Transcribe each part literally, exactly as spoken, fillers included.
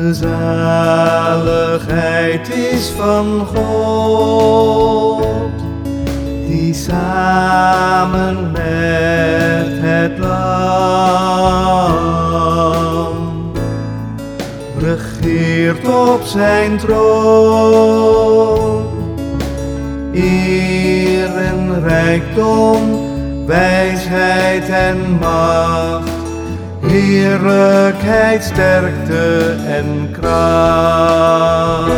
De zaligheid is van God, die samen met het Lam regeert op zijn troon. Eer en rijkdom, wijsheid en macht, heerlijkheid, sterkte en kracht.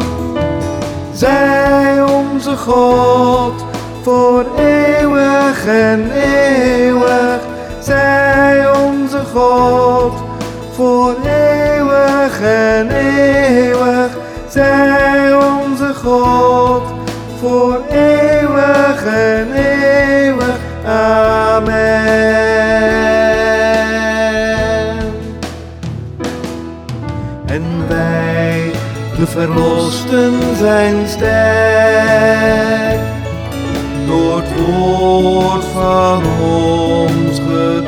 Zij onze God voor eeuwig en eeuwig. Zij onze God voor eeuwig en eeuwig. Zij onze God voor eeuwig en eeuwig. Amen. En wij, de verlosten, zijn sterk door het woord van ons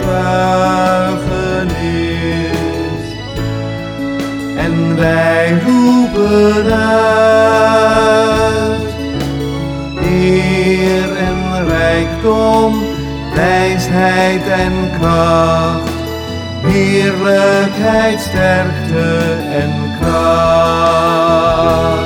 getuigenis. En wij roepen uit: eer en rijkdom, wijsheid en kracht, heerlijkheid, sterkte en kracht.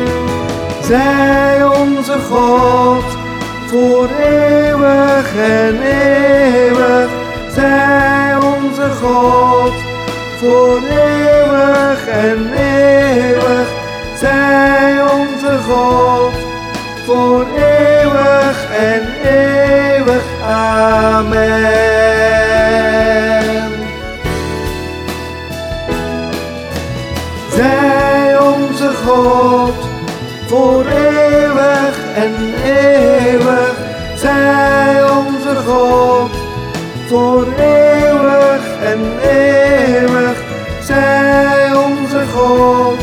Zij onze God voor eeuwig en eeuwig. Zij onze God voor eeuwig en eeuwig. Zij onze God voor eeuwig en eeuwig. Amen. Zij onze God voor eeuwig en eeuwig. Zij onze God voor eeuwig en eeuwig. Zij onze God